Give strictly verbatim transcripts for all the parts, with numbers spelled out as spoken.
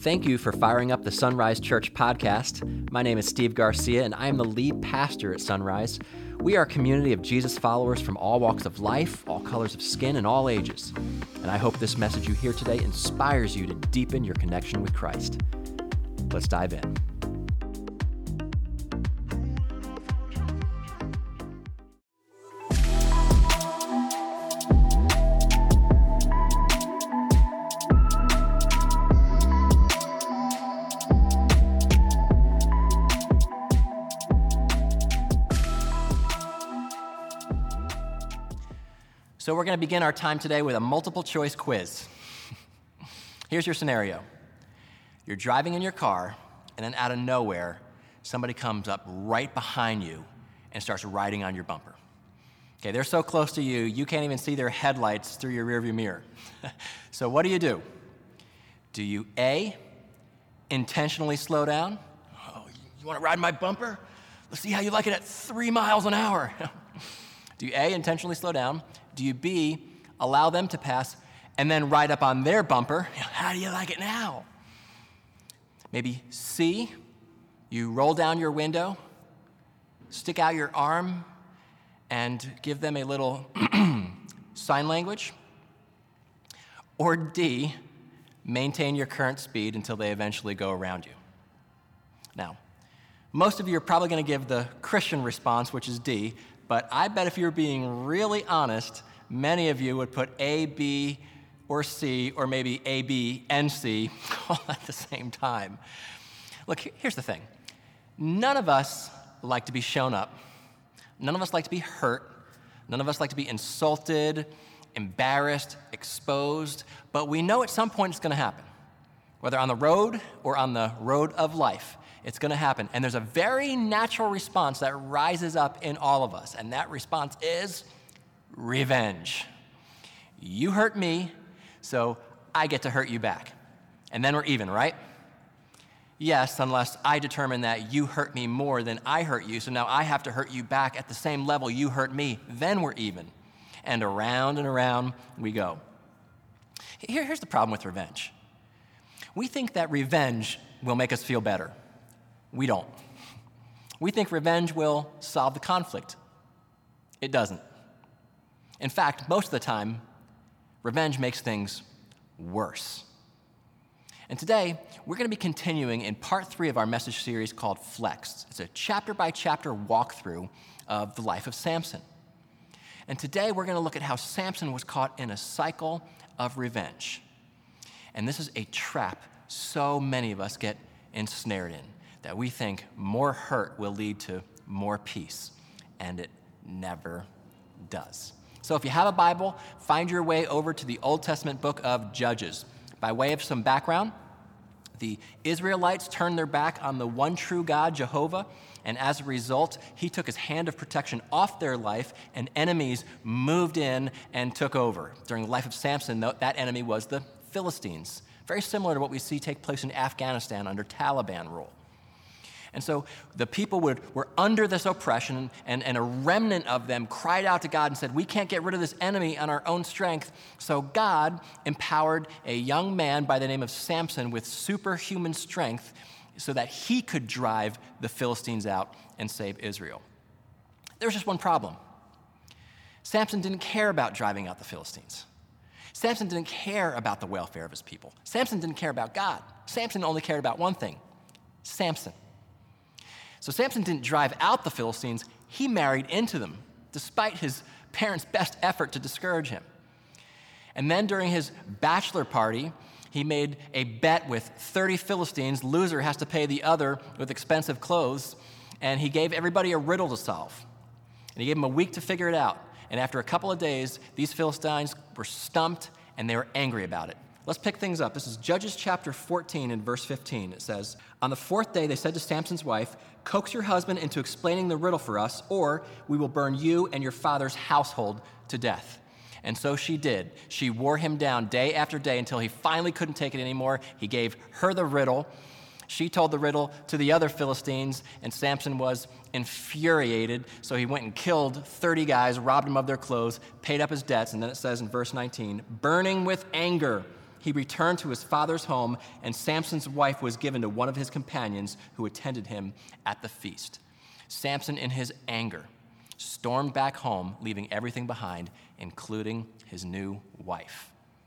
Thank you for firing up the Sunrise Church podcast. My name is Steve Garcia, and I am the lead pastor at Sunrise. We are a community of Jesus followers from all walks of life, all colors of skin, and all ages. And I hope this message you hear today inspires you to deepen your connection with Christ. Let's dive in. So we're going to begin our time today with a multiple choice quiz. Here's your scenario. You're driving in your car, and then out of nowhere, somebody comes up right behind you and starts riding on your bumper. Okay, they're so close to you, you can't even see their headlights through your rearview mirror. So what do you do? Do you A, intentionally slow down? Oh, you want to ride my bumper? Let's see how you like it at three miles an hour. Do you A, intentionally slow down? Do you B, allow them to pass and then ride up on their bumper? How do you like it now? Maybe C, you roll down your window, stick out your arm, and give them a little sign language. Or D, maintain your current speed until they eventually go around you. Now, most of you are probably going to give the Christian response, which is D, but I bet if you're being really honest, many of you would put A, B, or C, or maybe A, B, and C all at the same time. Look, here's the thing. None of us like to be shown up. None of us like to be hurt. None of us like to be insulted, embarrassed, exposed, but we know at some point it's going to happen. Whether on the road or on the road of life, it's going to happen. And there's a very natural response that rises up in all of us, and that response is revenge. You hurt me, so I get to hurt you back. And then we're even, right? Yes, unless I determine that you hurt me more than I hurt you, so now I have to hurt you back at the same level you hurt me, then we're even. And around and around we go. Here, here's the problem with revenge. We think that revenge will make us feel better. We don't. We think revenge will solve the conflict. It doesn't. In fact, most of the time, revenge makes things worse. And today, we're going to be continuing in part three of our message series called Flex. It's a chapter-by-chapter walkthrough of the life of Samson. And today, we're going to look at how Samson was caught in a cycle of revenge. And this is a trap so many of us get ensnared in, that we think more hurt will lead to more peace, and it never does. So if you have a Bible, find your way over to the Old Testament book of Judges. By way of some background, the Israelites turned their back on the one true God, Jehovah, and as a result, he took his hand of protection off their life, and enemies moved in and took over. During the life of Samson, that enemy was the Philistines, very similar to what we see take place in Afghanistan under Taliban rule. And so the people would, were under this oppression, and, and a remnant of them cried out to God and said, we can't get rid of this enemy on our own strength. So God empowered a young man by the name of Samson with superhuman strength so that he could drive the Philistines out and save Israel. There was just one problem. Samson didn't care about driving out the Philistines. Samson didn't care about the welfare of his people. Samson didn't care about God. Samson only cared about one thing, Samson. So Samson didn't drive out the Philistines, he married into them, despite his parents' best effort to discourage him. And then during his bachelor party, he made a bet with thirty Philistines. Loser has to pay the other with expensive clothes, and he gave everybody a riddle to solve. And he gave them a week to figure it out. And after a couple of days, these Philistines were stumped, and they were angry about it. Let's pick things up. This is Judges chapter fourteen and verse fifteen. It says, on the fourth day, they said to Samson's wife, coax your husband into explaining the riddle for us, or we will burn you and your father's household to death. And so she did. She wore him down day after day until he finally couldn't take it anymore. He gave her the riddle. She told the riddle to the other Philistines, and Samson was infuriated, so he went and killed thirty guys, robbed them of their clothes, paid up his debts, and then it says in verse nineteen, burning with anger, he returned to his father's home, and Samson's wife was given to one of his companions who attended him at the feast. Samson, in his anger, stormed back home, leaving everything behind, including his new wife.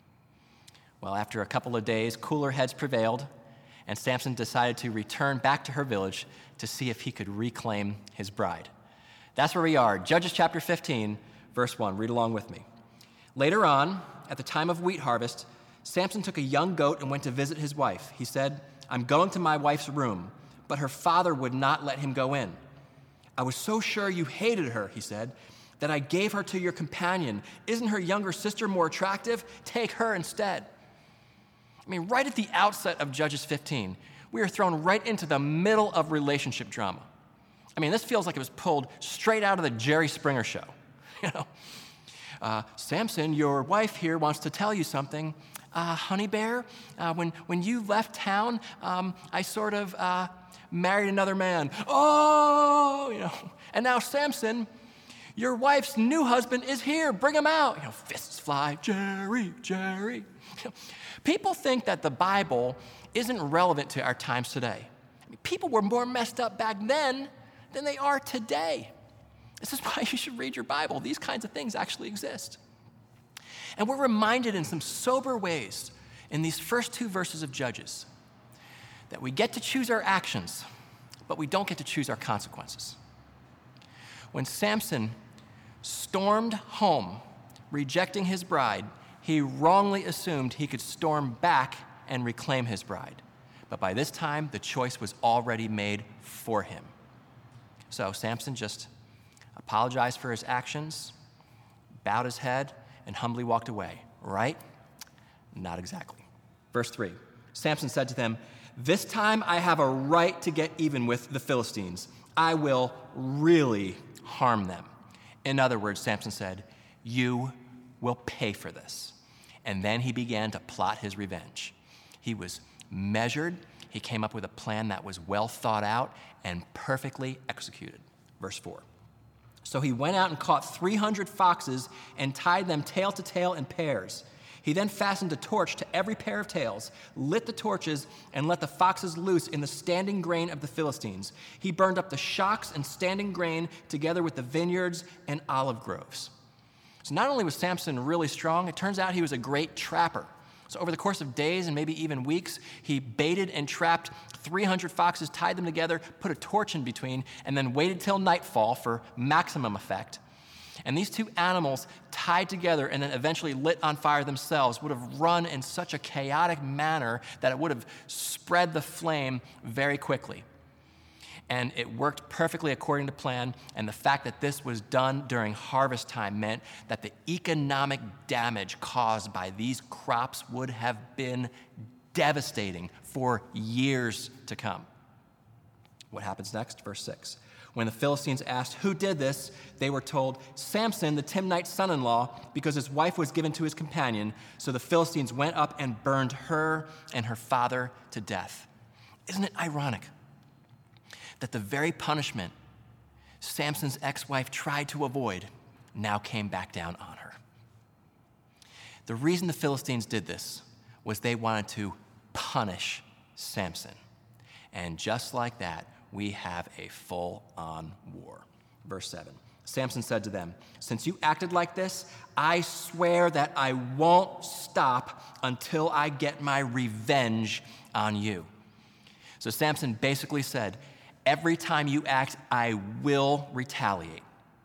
Well, after a couple of days, cooler heads prevailed, and Samson decided to return back to her village to see if he could reclaim his bride. That's where we are, Judges chapter fifteen, verse one. Read along with me. Later on, at the time of wheat harvest, Samson took a young goat and went to visit his wife. He said, "I'm going to my wife's room," but her father would not let him go in. "I was so sure you hated her," he said, "that I gave her to your companion. Isn't her younger sister more attractive? Take her instead." I mean, right at the outset of Judges fifteen, we are thrown right into the middle of relationship drama. I mean, this feels like it was pulled straight out of the Jerry Springer show. You know, uh, Samson, your wife here wants to tell you something. Uh, honey bear, uh, when, when you left town, um, I sort of uh, married another man. Oh, you know, and now Samson, your wife's new husband is here. Bring him out. You know, fists fly, Jerry, Jerry. You know, people think that the Bible isn't relevant to our times today. I mean, people were more messed up back then than they are today. This is why you should read your Bible. These kinds of things actually exist. And we're reminded in some sober ways in these first two verses of Judges that we get to choose our actions, but we don't get to choose our consequences. When Samson stormed home, rejecting his bride, he wrongly assumed he could storm back and reclaim his bride. But by this time, the choice was already made for him. So Samson just apologized for his actions, bowed his head, and humbly walked away. Right? Not exactly. Verse three, Samson said to them, "This time I have a right to get even with the Philistines. I will really harm them." In other words, Samson said, "You will pay for this." And then he began to plot his revenge. He was measured. He came up with a plan that was well thought out and perfectly executed. Verse four. So he went out and caught three hundred foxes and tied them tail to tail in pairs. He then fastened a torch to every pair of tails, lit the torches, and let the foxes loose in the standing grain of the Philistines. He burned up the shocks and standing grain together with the vineyards and olive groves. So not only was Samson really strong, it turns out he was a great trapper. So over the course of days and maybe even weeks, he baited and trapped three hundred foxes, tied them together, put a torch in between, and then waited till nightfall for maximum effect. And these two animals, tied together and then eventually lit on fire themselves, would have run in such a chaotic manner that it would have spread the flame very quickly. And it worked perfectly according to plan, and the fact that this was done during harvest time meant that the economic damage caused by these crops would have been devastating for years to come. What happens next? Verse six. When the Philistines asked who did this, they were told, "Samson, the Timnite's son-in-law, because his wife was given to his companion." So the Philistines went up and burned her and her father to death. Isn't it ironic that the very punishment Samson's ex-wife tried to avoid now came back down on her? The reason the Philistines did this was they wanted to punish Samson. And just like that, we have a full-on war. Verse seven, Samson said to them, "Since you acted like this, I swear that I won't stop until I get my revenge on you." So Samson basically said, every time you act, I will retaliate.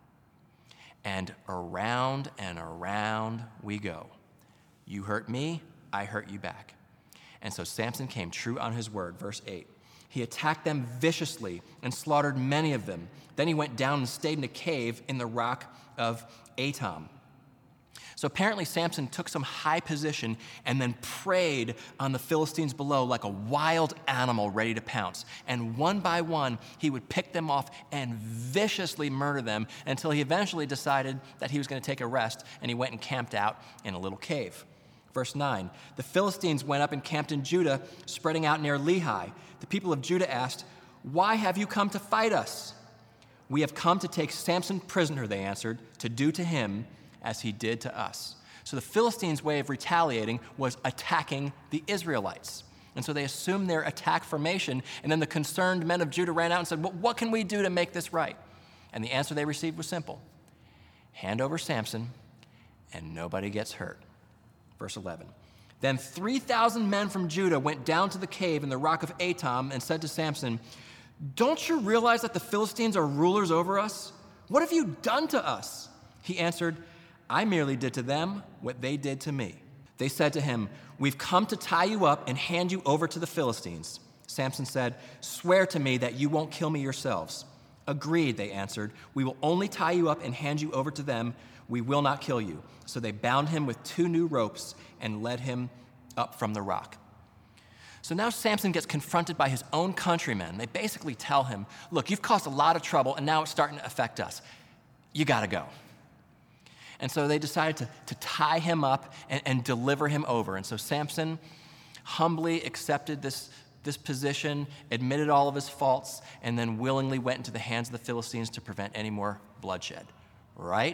And around and around we go. You hurt me, I hurt you back. And so Samson came true on his word. Verse eight. He attacked them viciously and slaughtered many of them. Then he went down and stayed in a cave in the rock of Etam. So apparently Samson took some high position and then preyed on the Philistines below like a wild animal ready to pounce. And one by one, he would pick them off and viciously murder them until he eventually decided that he was going to take a rest, and he went and camped out in a little cave. Verse nine, the Philistines went up and camped in Judah, spreading out near Lehi. The people of Judah asked, "Why have you come to fight us?" "We have come to take Samson prisoner," they answered, "to do to him as he did to us." So the Philistines' way of retaliating was attacking the Israelites. And so they assumed their attack formation, and then the concerned men of Judah ran out and said, well, what can we do to make this right? And the answer they received was simple. Hand over Samson, and nobody gets hurt. Verse eleven. Then three thousand men from Judah went down to the cave in the rock of Etam and said to Samson, don't you realize that the Philistines are rulers over us? What have you done to us? He answered, I merely did to them what they did to me. They said to him, we've come to tie you up and hand you over to the Philistines. Samson said, swear to me that you won't kill me yourselves. Agreed, they answered. We will only tie you up and hand you over to them. We will not kill you. So they bound him with two new ropes and led him up from the rock. So now Samson gets confronted by his own countrymen. They basically tell him, look, you've caused a lot of trouble and now it's starting to affect us. You gotta go. And so they decided to, to tie him up and, and deliver him over. And so Samson humbly accepted this, this position, admitted all of his faults, and then willingly went into the hands of the Philistines to prevent any more bloodshed. Right?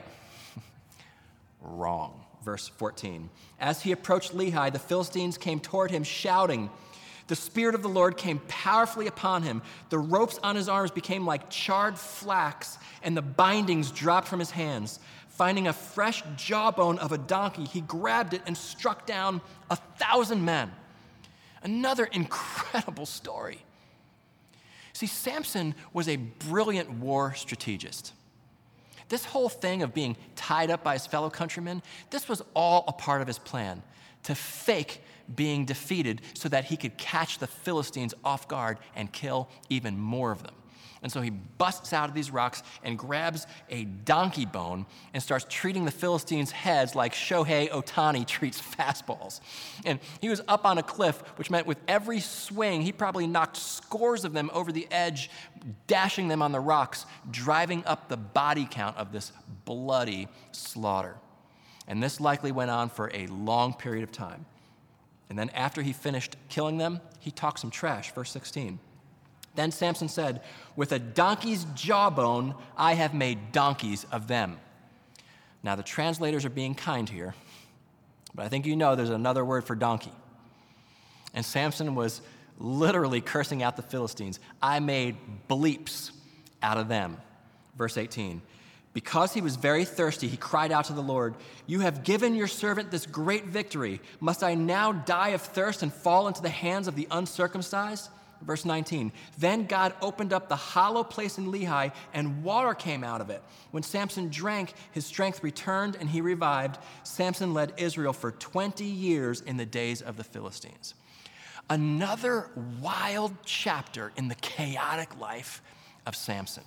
Wrong. Verse fourteen. As he approached Lehi, the Philistines came toward him shouting. The Spirit of the Lord came powerfully upon him. The ropes on his arms became like charred flax, and the bindings dropped from his hands. Finding a fresh jawbone of a donkey, he grabbed it and struck down a thousand men. Another incredible story. See, Samson was a brilliant war strategist. This whole thing of being tied up by his fellow countrymen, this was all a part of his plan, to fake being defeated so that he could catch the Philistines off guard and kill even more of them. And so he busts out of these rocks and grabs a donkey bone and starts treating the Philistines' heads like Shohei Ohtani treats fastballs. And he was up on a cliff, which meant with every swing, he probably knocked scores of them over the edge, dashing them on the rocks, driving up the body count of this bloody slaughter. And this likely went on for a long period of time. And then after he finished killing them, he talked some trash, verse sixteen. Then Samson said, with a donkey's jawbone, I have made donkeys of them. Now, the translators are being kind here, but I think you know there's another word for donkey. And Samson was literally cursing out the Philistines. I made bleeps out of them. Verse eighteen. Because he was very thirsty, he cried out to the Lord, you have given your servant this great victory. Must I now die of thirst and fall into the hands of the uncircumcised? Verse nineteen, then God opened up the hollow place in Lehi, and water came out of it. When Samson drank, his strength returned, and he revived. Samson led Israel for twenty years in the days of the Philistines. Another wild chapter in the chaotic life of Samson.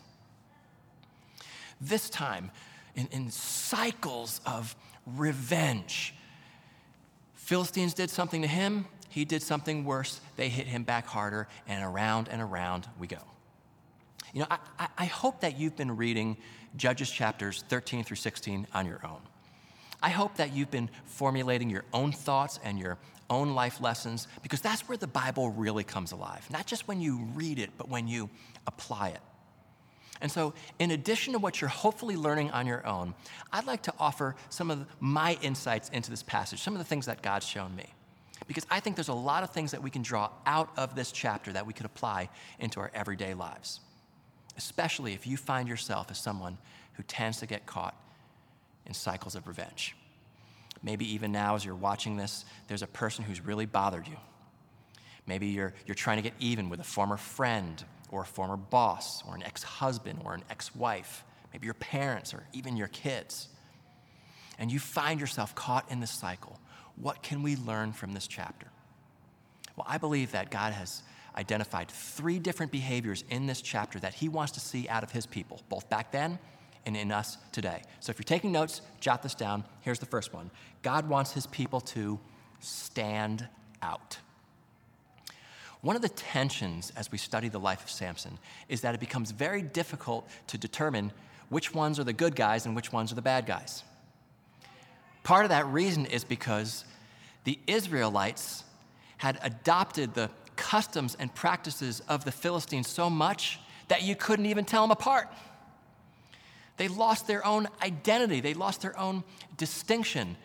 This time, in, in cycles of revenge. Philistines did something to him. He did something worse. They hit him back harder, and around and around we go. You know, I, I, I hope that you've been reading Judges chapters thirteen through sixteen on your own. I hope that you've been formulating your own thoughts and your own life lessons, because that's where the Bible really comes alive. Not just when you read it, but when you apply it. And so, in addition to what you're hopefully learning on your own, I'd like to offer some of my insights into this passage, some of the things that God's shown me. Because I think there's a lot of things that we can draw out of this chapter that we could apply into our everyday lives, especially if you find yourself as someone who tends to get caught in cycles of revenge. Maybe even now as you're watching this, there's a person who's really bothered you. Maybe you're, you're trying to get even with a former friend or a former boss or an ex-husband or an ex-wife, maybe your parents or even your kids. And you find yourself caught in this cycle. What can we learn from this chapter? Well, I believe that God has identified three different behaviors in this chapter that he wants to see out of his people, both back then and in us today. So if you're taking notes, jot this down. Here's the first one. God wants his people to stand out. One of the tensions as we study the life of Samson is that it becomes very difficult to determine which ones are the good guys and which ones are the bad guys. Part of that reason is because the Israelites had adopted the customs and practices of the Philistines so much that you couldn't even tell them apart. They lost their own identity. They lost their own distinction.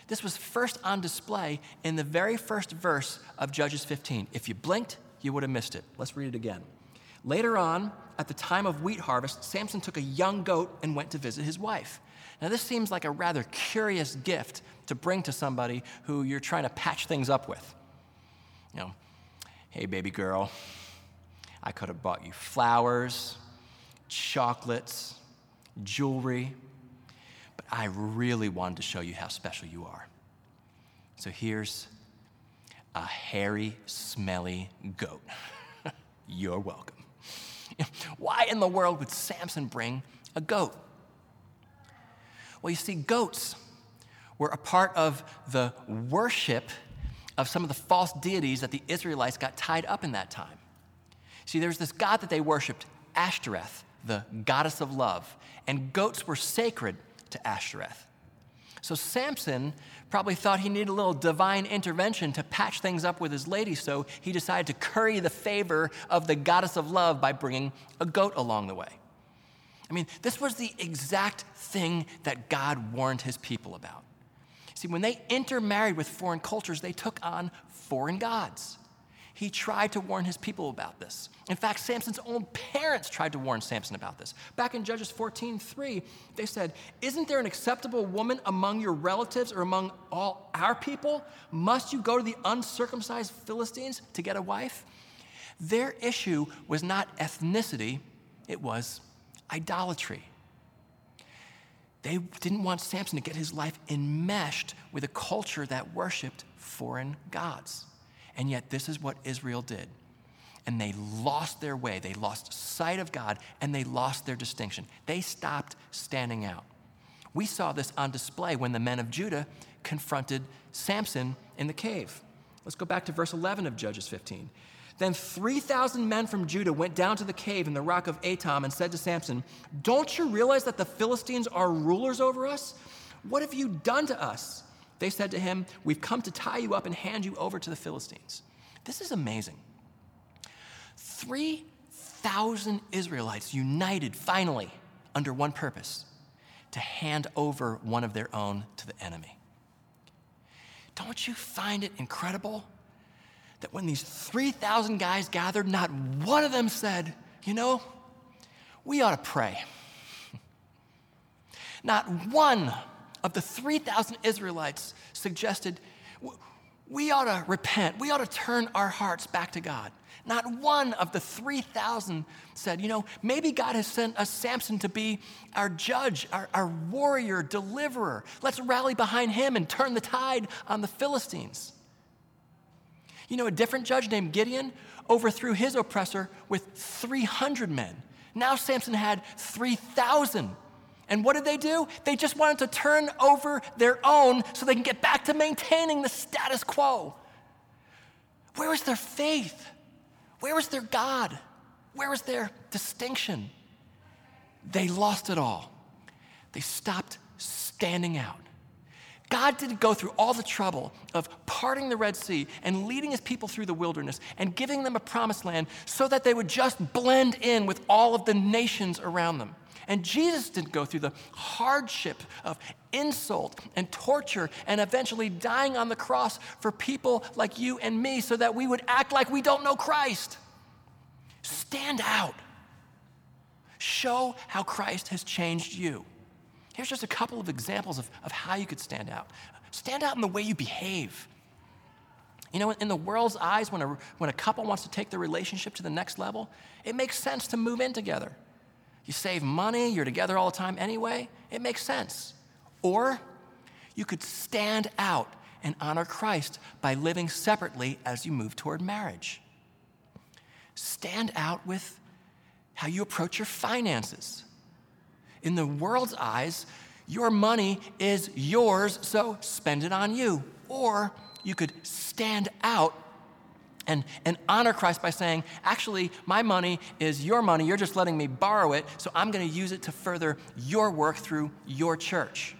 This was first on display in the very first verse of Judges fifteen. If you blinked, you would have missed it. Let's read it again. Later on, at the time of wheat harvest, Samson took a young goat and went to visit his wife. Now, this seems like a rather curious gift to bring to somebody who you're trying to patch things up with. You know, hey, baby girl, I could have bought you flowers, chocolates, jewelry, but I really wanted to show you how special you are. So here's a hairy, smelly goat. You're welcome. Why in the world would Samson bring a goat? Well, you see, goats were a part of the worship of some of the false deities that the Israelites got tied up in that time. See, there's this god that they worshiped, Ashtoreth, the goddess of love, and goats were sacred to Ashtoreth. So Samson probably thought he needed a little divine intervention to patch things up with his lady, so he decided to curry the favor of the goddess of love by bringing a goat along the way. I mean, this was the exact thing that God warned his people about. See, when they intermarried with foreign cultures, they took on foreign gods. He tried to warn his people about this. In fact, Samson's own parents tried to warn Samson about this. Back in Judges fourteen three, they said, "Isn't there an acceptable woman among your relatives or among all our people? Must you go to the uncircumcised Philistines to get a wife?" Their issue was not ethnicity, it was idolatry. They didn't want Samson to get his life enmeshed with a culture that worshiped foreign gods. And yet this is what Israel did. And they lost their way. They lost sight of God, and they lost their distinction. They stopped standing out. We saw this on display when the men of Judah confronted Samson in the cave. Let's go back to verse eleven of Judges fifteen. Then three thousand men from Judah went down to the cave in the rock of Etam and said to Samson, "Don't you realize that the Philistines are rulers over us? What have you done to us?" They said to him, "We've come to tie you up and hand you over to the Philistines." This is amazing. three thousand Israelites united finally under one purpose: to hand over one of their own to the enemy. Don't you find it incredible that when these three thousand guys gathered, not one of them said, "You know, we ought to pray"? Not one of the three thousand Israelites suggested, "We ought to repent. We ought to turn our hearts back to God." Not one of the three thousand said, "You know, maybe God has sent us Samson to be our judge, our, our warrior, deliverer. Let's rally behind him and turn the tide on the Philistines." You know, a different judge named Gideon overthrew his oppressor with three hundred men. Now Samson had three thousand. And what did they do? They just wanted to turn over their own so they can get back to maintaining the status quo. Where was their faith? Where was their God? Where was their distinction? They lost it all. They stopped standing out. God didn't go through all the trouble of parting the Red Sea and leading his people through the wilderness and giving them a promised land so that they would just blend in with all of the nations around them. And Jesus didn't go through the hardship of insult and torture and eventually dying on the cross for people like you and me so that we would act like we don't know Christ. Stand out. Show how Christ has changed you. Here's just a couple of examples of, of how you could stand out. Stand out in the way you behave. You know, in the world's eyes, when a, when a couple wants to take their relationship to the next level, it makes sense to move in together. You save money, you're together all the time anyway, it makes sense. Or you could stand out and honor Christ by living separately as you move toward marriage. Stand out with how you approach your finances. In the world's eyes, your money is yours, so spend it on you. Or you could stand out and, and honor Christ by saying, actually, my money is your money. You're just letting me borrow it, so I'm going to use it to further your work through your church.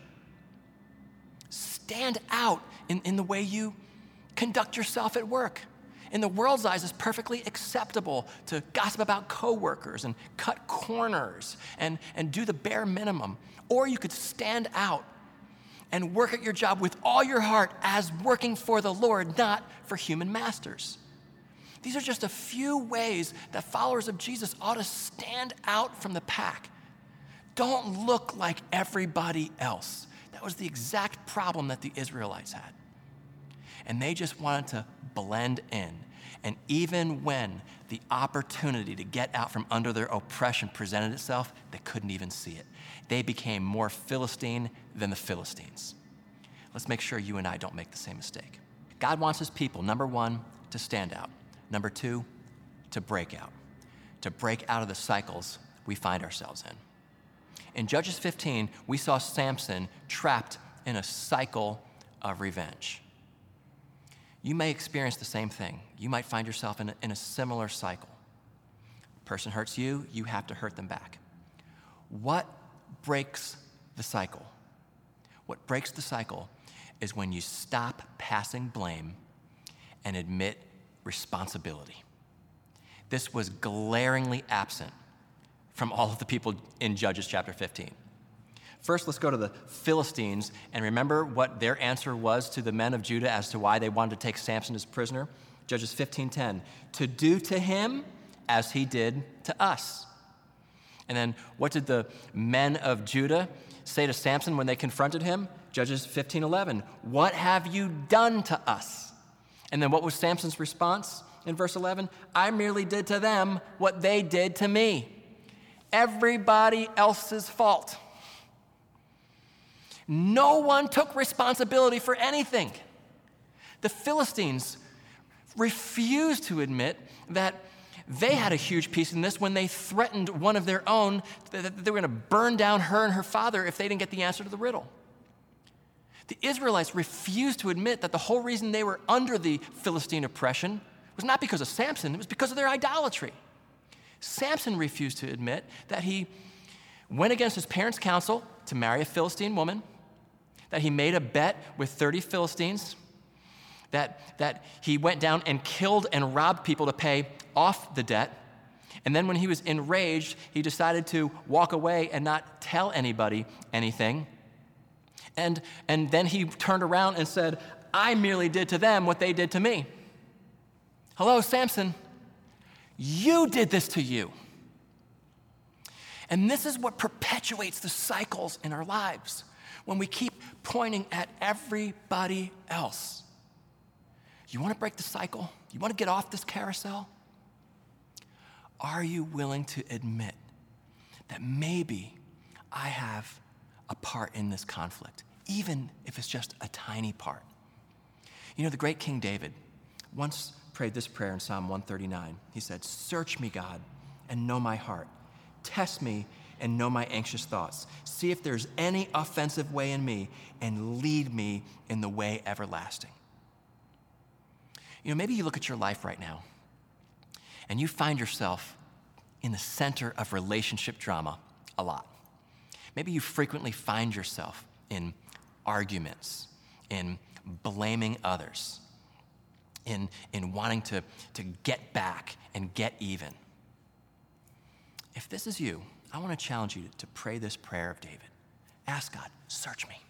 Stand out in, in the way you conduct yourself at work. In the world's eyes, it's perfectly acceptable to gossip about coworkers and cut corners and, and do the bare minimum. Or you could stand out and work at your job with all your heart as working for the Lord, not for human masters. These are just a few ways that followers of Jesus ought to stand out from the pack. Don't look like everybody else. That was the exact problem that the Israelites had. And they just wanted to blend in. And even when the opportunity to get out from under their oppression presented itself, they couldn't even see it. They became more Philistine than the Philistines. Let's make sure you and I don't make the same mistake. God wants his people, number one, to stand out. Number two, to break out. To break out of the cycles we find ourselves in. In Judges fifteen, we saw Samson trapped in a cycle of revenge. You may experience the same thing. You might find yourself in a, in a similar cycle. Person hurts you, you have to hurt them back. What breaks the cycle? What breaks the cycle is when you stop passing blame and admit responsibility. This was glaringly absent from all of the people in Judges chapter fifteen. First, let's go to the Philistines and remember what their answer was to the men of Judah as to why they wanted to take Samson as prisoner. Judges fifteen ten, to do to him as he did to us. And then what did the men of Judah say to Samson when they confronted him? Judges fifteen eleven, what have you done to us? And then what was Samson's response in verse eleven? I merely did to them what they did to me. Everybody else's fault. No one took responsibility for anything. The Philistines refused to admit that they had a huge piece in this when they threatened one of their own that they were going to burn down her and her father if they didn't get the answer to the riddle. The Israelites refused to admit that the whole reason they were under the Philistine oppression was not because of Samson, it was because of their idolatry. Samson refused to admit that he went against his parents' counsel to marry a Philistine woman, that he made a bet with thirty Philistines, that, that he went down and killed and robbed people to pay off the debt, and then when he was enraged, he decided to walk away and not tell anybody anything. And, and then he turned around and said, I merely did to them what they did to me. Hello, Samson, you did this to you. And this is what perpetuates the cycles in our lives when we keep pointing at everybody else. You want to break the cycle? You want to get off this carousel? Are you willing to admit that maybe I have a part in this conflict, even if it's just a tiny part? You know, the great King David once prayed this prayer in Psalm one thirty-nine. He said, search me, God, and know my heart. Test me and know my anxious thoughts. See if there's any offensive way in me and lead me in the way everlasting. You know, maybe you look at your life right now and you find yourself in the center of relationship drama a lot. Maybe you frequently find yourself in arguments, in blaming others, in, in wanting to, to get back and get even. If this is you, I want to challenge you to pray this prayer of David. Ask God, search me.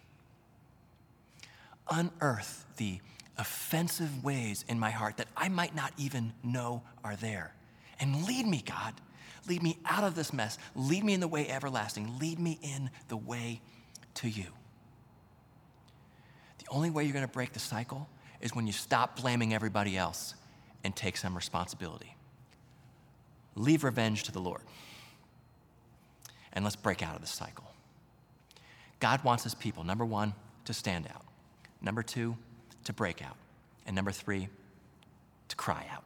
Unearth the offensive ways in my heart that I might not even know are there. And lead me, God. Lead me out of this mess. Lead me in the way everlasting. Lead me in the way to you. The only way you're going to break the cycle is when you stop blaming everybody else and take some responsibility. Leave revenge to the Lord. And let's break out of this cycle. God wants his people, number one, to stand out. Number two, to break out. And number three, to cry out.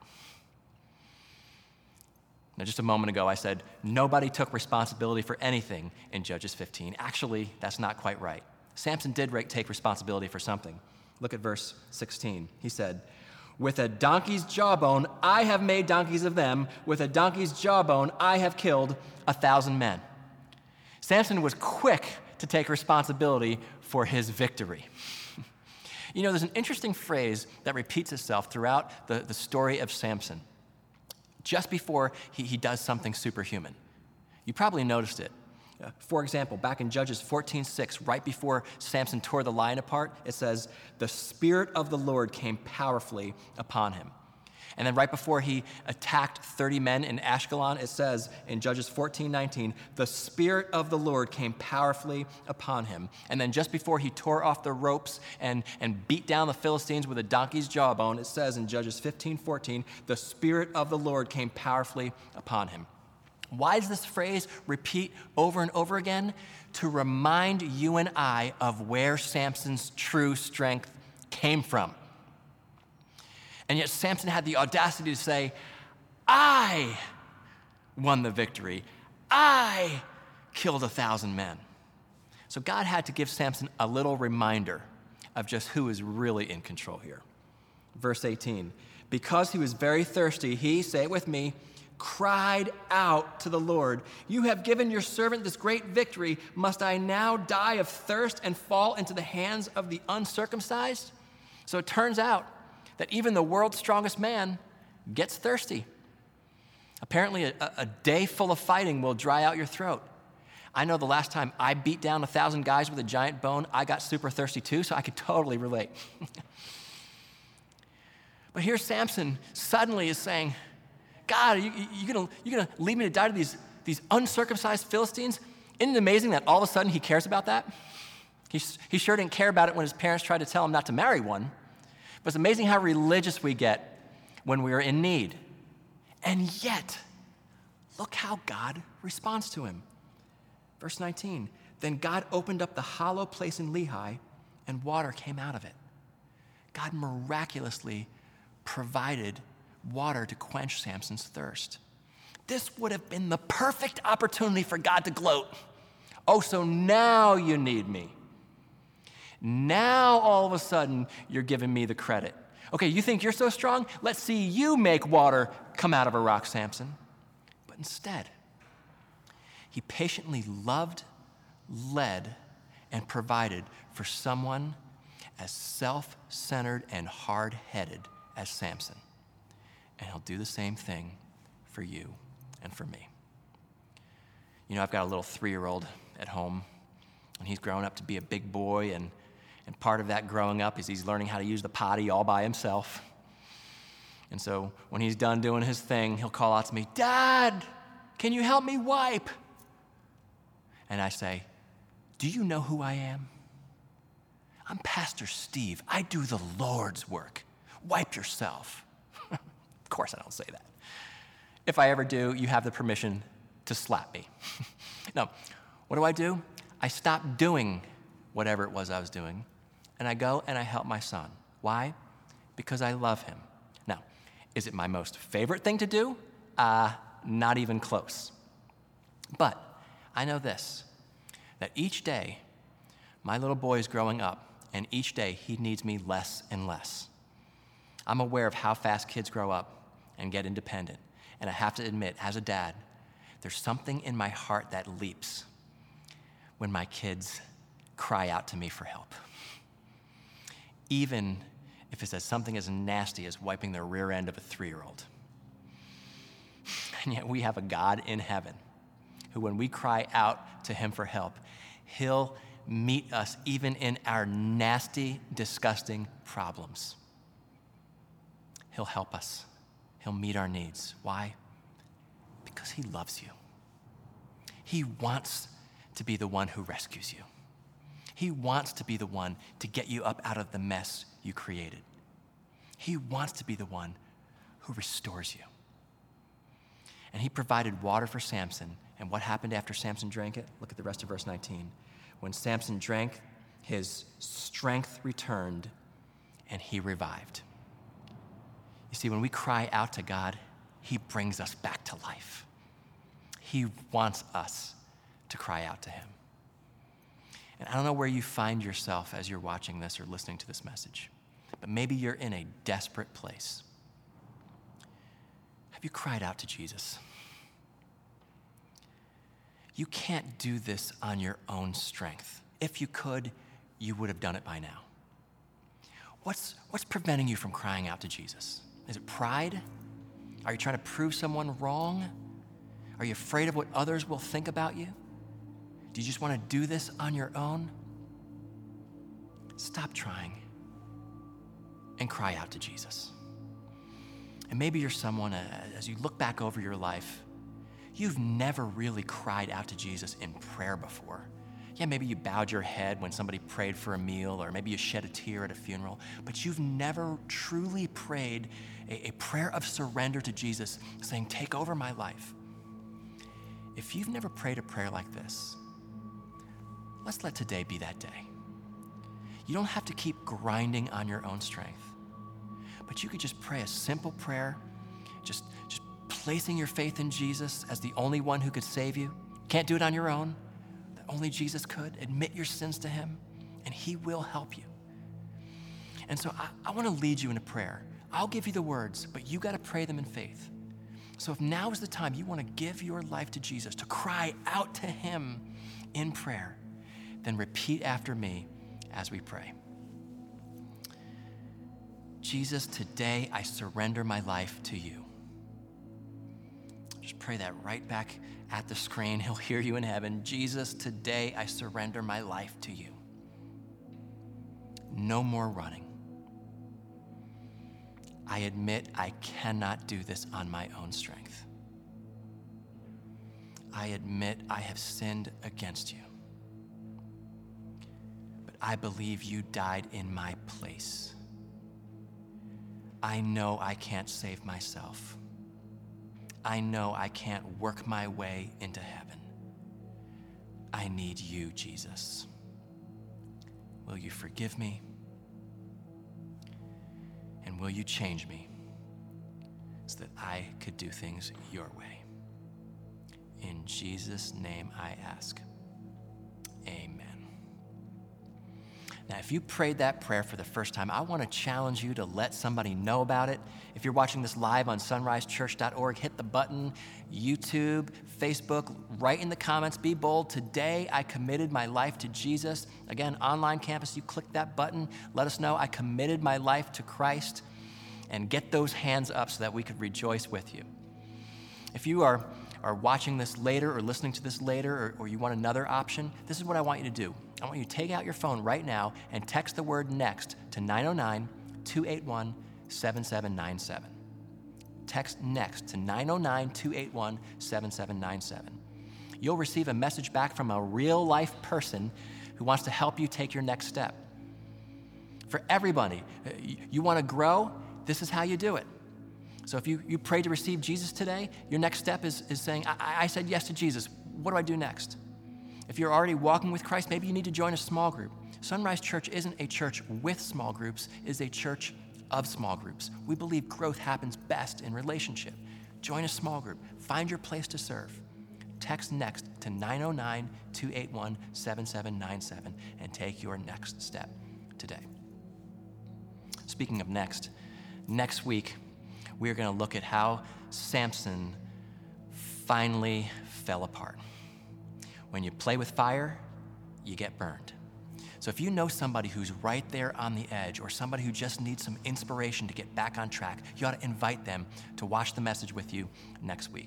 Now, just a moment ago, I said nobody took responsibility for anything in Judges fifteen. Actually, that's not quite right. Samson did take responsibility for something. Look at verse sixteen. He said, with a donkey's jawbone, I have made donkeys of them. With a donkey's jawbone, I have killed a thousand men. Samson was quick to take responsibility for his victory. You know, there's an interesting phrase that repeats itself throughout the, the story of Samson, just before he, he does something superhuman. You probably noticed it. Uh, For example, back in Judges fourteen six, right before Samson tore the lion apart, it says, the Spirit of the Lord came powerfully upon him. And then right before he attacked thirty men in Ashkelon, it says in Judges fourteen nineteen, the Spirit of the Lord came powerfully upon him. And then just before he tore off the ropes and, and beat down the Philistines with a donkey's jawbone, it says in Judges fifteen fourteen, the Spirit of the Lord came powerfully upon him. Why does this phrase repeat over and over again? To remind you and I of where Samson's true strength came from. And yet Samson had the audacity to say, I won the victory. I killed a thousand men. So God had to give Samson a little reminder of just who is really in control here. Verse eighteen, because he was very thirsty, he, say it with me, cried out to the Lord, you have given your servant this great victory. Must I now die of thirst and fall into the hands of the uncircumcised? So it turns out that even the world's strongest man gets thirsty. Apparently, a, a day full of fighting will dry out your throat. I know the last time I beat down a thousand guys with a giant bone, I got super thirsty too, so I could totally relate. But here Samson suddenly is saying, God, are you, you gonna, you gonna leave me to die to these, these uncircumcised Philistines? Isn't it amazing that all of a sudden he cares about that? He, he sure didn't care about it when his parents tried to tell him not to marry one. But it's amazing how religious we get when we are in need. And yet, look how God responds to him. Verse nineteen, then God opened up the hollow place in Lehi, and water came out of it. God miraculously provided water to quench Samson's thirst. This would have been the perfect opportunity for God to gloat. Oh, so now you need me. Now, all of a sudden, you're giving me the credit. Okay, you think you're so strong? Let's see you make water come out of a rock, Samson. But instead, he patiently loved, led, and provided for someone as self-centered and hard-headed as Samson. And he'll do the same thing for you and for me. You know, I've got a little three-year-old at home, and he's growing up to be a big boy, and And part of that growing up is he's learning how to use the potty all by himself. And so when he's done doing his thing, he'll call out to me, Dad, can you help me wipe? And I say, do you know who I am? I'm Pastor Steve. I do the Lord's work. Wipe yourself. Of course I don't say that. If I ever do, you have the permission to slap me. No, what do I do? I stop doing whatever it was I was doing, and I go and I help my son. Why? Because I love him. Now, is it my most favorite thing to do? Uh, not even close. But I know this, that each day my little boy is growing up, and each day he needs me less and less. I'm aware of how fast kids grow up and get independent, and I have to admit, as a dad, there's something in my heart that leaps when my kids cry out to me for help. Even if it's as something as nasty as wiping the rear end of a three-year-old. And yet we have a God in heaven who, when we cry out to him for help, he'll meet us even in our nasty, disgusting problems. He'll help us. He'll meet our needs. Why? Because he loves you. He wants to be the one who rescues you. He wants to be the one to get you up out of the mess you created. He wants to be the one who restores you. And he provided water for Samson. And what happened after Samson drank it? Look at the rest of verse nineteen. When Samson drank, his strength returned and he revived. You see, when we cry out to God, he brings us back to life. He wants us to cry out to him. And I don't know where you find yourself as you're watching this or listening to this message, but maybe you're in a desperate place. Have you cried out to Jesus? You can't do this on your own strength. If you could, you would have done it by now. What's, what's preventing you from crying out to Jesus? Is it pride? Are you trying to prove someone wrong? Are you afraid of what others will think about you? Do you just want to do this on your own? Stop trying and cry out to Jesus. And maybe you're someone, uh, as you look back over your life, you've never really cried out to Jesus in prayer before. Yeah, maybe you bowed your head when somebody prayed for a meal, or maybe you shed a tear at a funeral, but you've never truly prayed a, a prayer of surrender to Jesus, saying, take over my life. If you've never prayed a prayer like this, let's let today be that day. You don't have to keep grinding on your own strength, but you could just pray a simple prayer, just, just placing your faith in Jesus as the only one who could save you. Can't do it on your own. That only Jesus could. Admit your sins to him, and he will help you. And so I, I want to lead you in a prayer. I'll give you the words, but you got to pray them in faith. So if now is the time you want to give your life to Jesus, to cry out to him in prayer, then repeat after me as we pray. Jesus, today I surrender my life to you. Just pray that right back at the screen. He'll hear you in heaven. Jesus, today I surrender my life to you. No more running. I admit I cannot do this on my own strength. I admit I have sinned against you. But I believe you died in my place. I know I can't save myself. I know I can't work my way into heaven. I need you, Jesus. Will you forgive me? And will you change me so that I could do things your way? In Jesus' name I ask. Amen. Now, if you prayed that prayer for the first time, I want to challenge you to let somebody know about it. If you're watching this live on sunrise church dot org, hit the button, YouTube, Facebook, write in the comments, be bold. Today, I committed my life to Jesus. Again, online campus, you click that button, let us know I committed my life to Christ, and get those hands up so that we could rejoice with you. If you are, are watching this later or listening to this later, or, or you want another option, this is what I want you to do. I want you to take out your phone right now and text the word NEXT to nine oh nine, two eight one, seven seven nine seven. Text NEXT to nine oh nine, two eight one, seven seven nine seven. You'll receive a message back from a real life person who wants to help you take your next step. For everybody, you want to grow, this is how you do it. So if you, you pray to receive Jesus today, your next step is, is saying, I, I said yes to Jesus. What do I do next? If you're already walking with Christ, maybe you need to join a small group. Sunrise Church isn't a church with small groups, it's a church of small groups. We believe growth happens best in relationship. Join a small group. Find your place to serve. Text NEXT to nine oh nine, two eight one, seven seven nine seven and take your next step today. Speaking of next, next week, we're going to look at how Samson finally fell apart. When you play with fire, you get burned. So if you know somebody who's right there on the edge, or somebody who just needs some inspiration to get back on track, you ought to invite them to watch the message with you next week.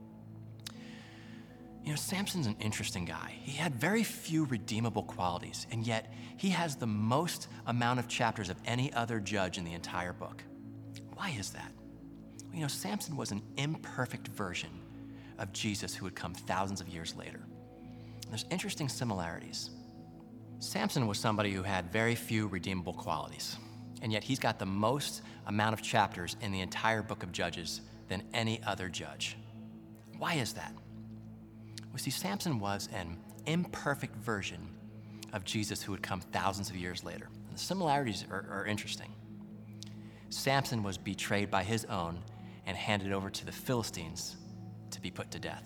You know, Samson's an interesting guy. He had very few redeemable qualities, and yet he has the most amount of chapters of any other judge in the entire book. Why is that? Well, you know, Samson was an imperfect version of Jesus who would come thousands of years later. There's interesting similarities. Samson was somebody who had very few redeemable qualities, and yet he's got the most amount of chapters in the entire book of Judges than any other judge. Why is that? Well, see, Samson was an imperfect version of Jesus who would come thousands of years later. And the similarities are, are interesting. Samson was betrayed by his own and handed over to the Philistines to be put to death.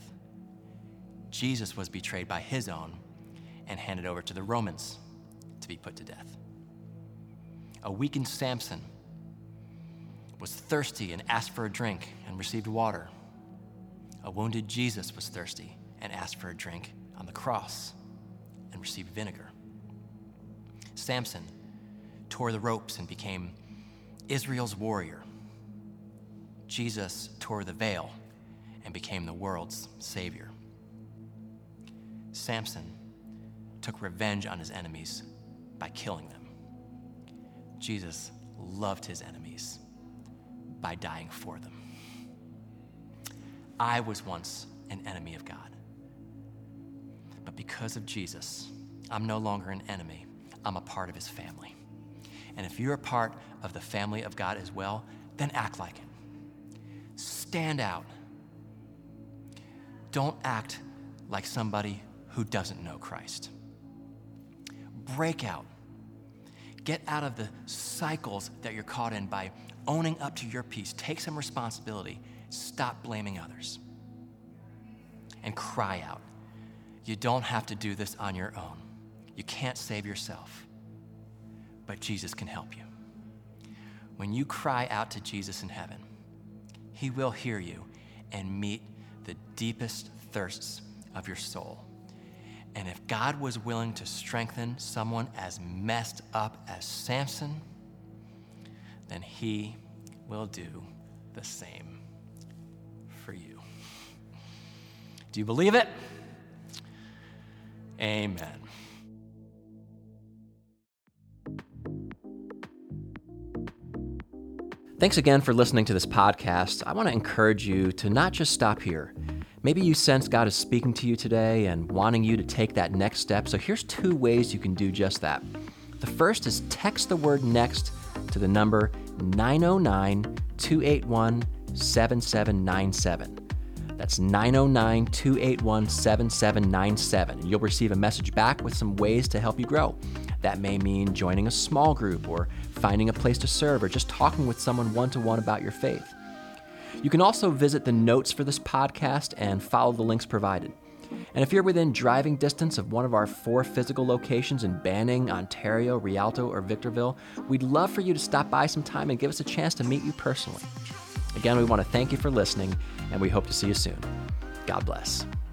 Jesus was betrayed by his own and handed over to the Romans to be put to death. A weakened Samson was thirsty and asked for a drink and received water. A wounded Jesus was thirsty and asked for a drink on the cross and received vinegar. Samson tore the ropes and became Israel's warrior. Jesus tore the veil and became the world's savior. Samson took revenge on his enemies by killing them. Jesus loved his enemies by dying for them. I was once an enemy of God. But because of Jesus, I'm no longer an enemy. I'm a part of his family. And if you're a part of the family of God as well, then act like it. Stand out. Don't act like somebody who doesn't know Christ. Break out. Get out of the cycles that you're caught in by owning up to your piece. Take some responsibility. Stop blaming others. And cry out. You don't have to do this on your own. You can't save yourself. But Jesus can help you. When you cry out to Jesus in heaven, he will hear you and meet the deepest thirsts of your soul. And if God was willing to strengthen someone as messed up as Samson, then he will do the same for you. Do you believe it? Amen. Thanks again for listening to this podcast. I want to encourage you to not just stop here. Maybe you sense God is speaking to you today and wanting you to take that next step. So here's two ways you can do just that. The first is text the word NEXT to the number nine oh nine, two eight one, seven seven nine seven. That's nine oh nine, two eight one, seven seven nine seven. You'll receive a message back with some ways to help you grow. That may mean joining a small group or finding a place to serve or just talking with someone one-to-one about your faith. You can also visit the notes for this podcast and follow the links provided. And if you're within driving distance of one of our four physical locations in Banning, Ontario, Rialto, or Victorville, we'd love for you to stop by sometime and give us a chance to meet you personally. Again, we want to thank you for listening, and we hope to see you soon. God bless.